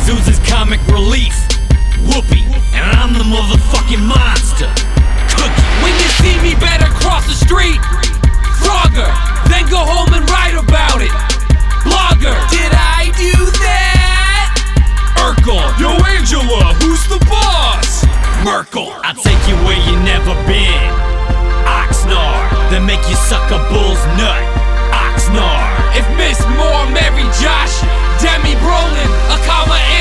Zeus is comic relief. Whoopi, and I'm the motherfucking monster. Cookie. When you see me, better cross the street. Frogger, then go home and write about it. Blogger, did I do that? Urkel, yo Angela, who's the boss? Merkel, I'll take you where you never been. Oxnard, then make you suck a bull's nut. Oxnard. If Miss Moore married Josh, Demi Brolin, a comma